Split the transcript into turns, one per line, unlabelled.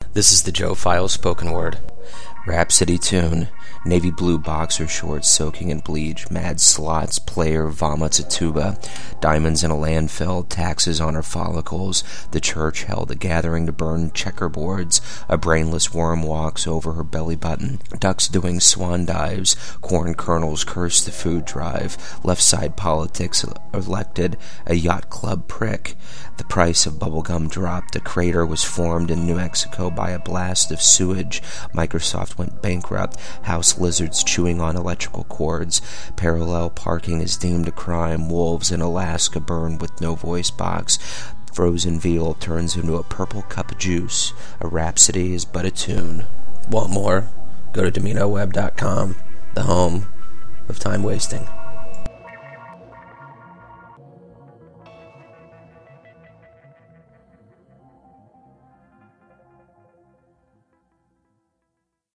This is the Joe File spoken word.
Rhapsody tune. Navy blue boxer shorts soaking in bleach. Mad slots. Player vomits a tuba. Diamonds in a landfill. Taxes on her follicles. The church held a gathering to burn checkerboards. A brainless worm walks over her belly button. Ducks doing swan dives. Corn kernels curse the food drive. Left side politics elected a yacht club prick. The price of bubblegum dropped. A crater was formed in New Mexico by a blast of sewage. Microsoft went bankrupt. House lizards chewing on electrical cords. Parallel parking is deemed a crime. Wolves in Alaska burn with no voice box. Frozen veal turns into a purple cup of juice. A rhapsody is but a tune.
Want more? Go to DominoWeb.com, the home of time wasting.